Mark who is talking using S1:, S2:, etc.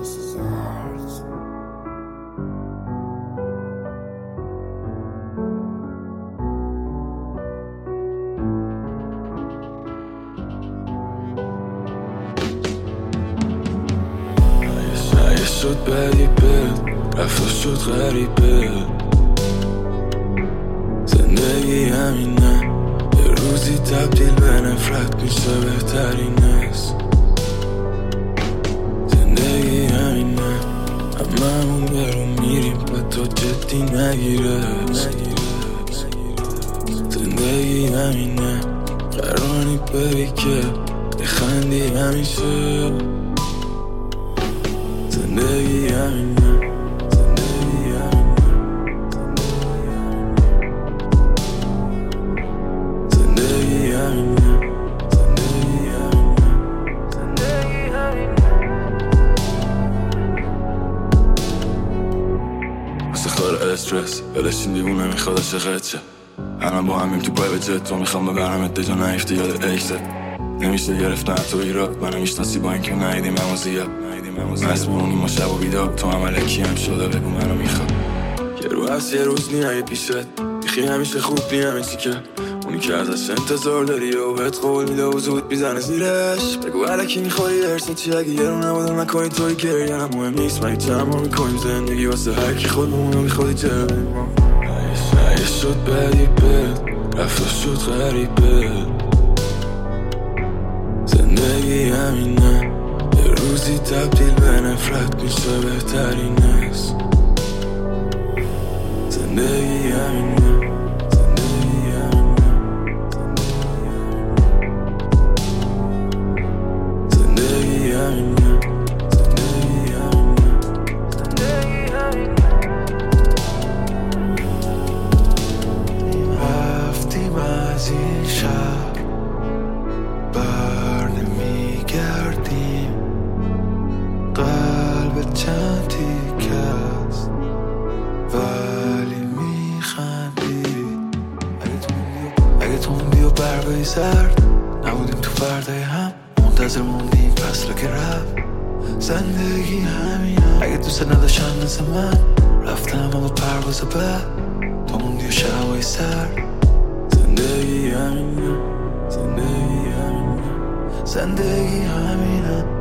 S1: شد بدیبه رفت شد غریبه زندگی همینه یه روزی تبدیل به نفرت میشه بهترین است زندگی همینه هممون برون میریم و تو جدی نگیره زندگی همینه قرانی ببی که بخندی همیشه زندگی همینه زندگی همینه زندگی همینه زندگی همینه واسه خور استرس ولشین دیوونه میخواد عاشقت شه الان با همیم تو پای جت تو میخوام ببرمت دجا نیفتی یاد اکست نمیشه گرفتن تو ایراد منو میشناسی با اینکه ندیدیم همو زیاد مست میمونیم ما شب و بیدار تو هم علکی هم شده بگو منو میخواد یه رو هست یه روز نیایی پیشت بیخی همیشه خوب نی همه چی که اونی که ازش انتظار داری و بهت قول میده و زود میزنه زیرش بگو علکی میخوری درسه چی اگه یه رو نبودم نکنی توی گریه هم مهم نیست مگه چند ما میکنیم زندگی واسه هرکی خودمونو میخوادی چه یه شد بدیبه رفت شد غریبه زندگی همینه یه روزی تبدیل به نفرت میشه بهترین است زندگی همینه زندگی همینه زندگی همینه زندگی همینه زندگی همینه
S2: رفتیم از این شهر بر نمیگردیم قلب چند تیکه است ولی میخندی اگه تو موندی و برگای زرد نبودیم تو فردای هم منتظر موندیم فصل که رفت زندگی همینه اگه دوست نداشتم مثل من رفتم اما پرواز بعد تو موندی و شبای سر
S1: زندگی همینه زندگی همینه
S2: زندگی همینه